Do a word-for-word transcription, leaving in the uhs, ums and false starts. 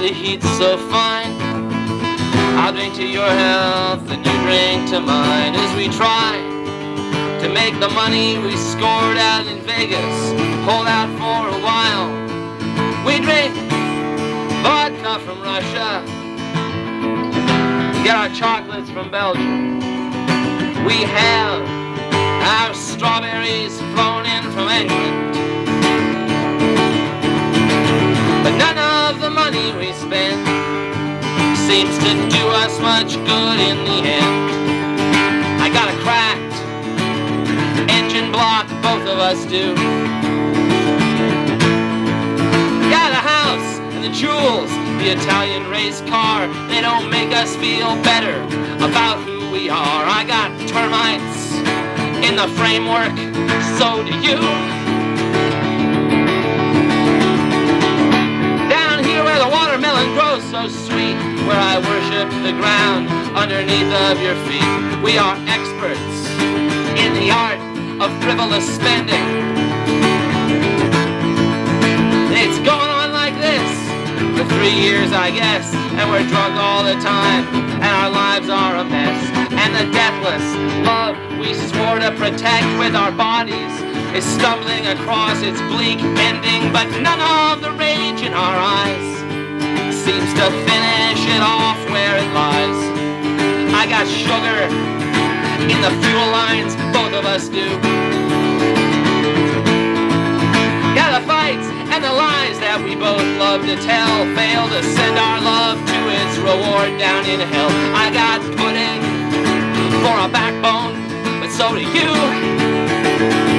the heat's so fine. I'll drink to your health and you drink to mine as we try to make the money we scored out in Vegas hold out for a while. We drink vodka from Russia, get our chocolates from Belgium. We have our strawberries flown in from England. But none of the money we spend seems to do us much good in the end. I got a cracked engine block, both of us do. Got a house and the jewels, the Italian race car. They don't make us feel better about who we are. I got termites in the framework, so do you. Down here where the watermelon grows so sweet, where I worship the ground underneath of your feet, we are experts in the art of frivolous spending. It's going on like this for three years, I guess, and we're drunk all the time, and our lives are a mess. And the deathless love we swore to protect with our bodies is stumbling across its bleak ending, but none of the rage in our eyes seems to finish it off where it lies. I got sugar in the fuel lines, both of us do. Yeah, the fights and the lies that we both love to tell fail to send our love to its reward down in hell. I got pudding for a backbone, but so do you.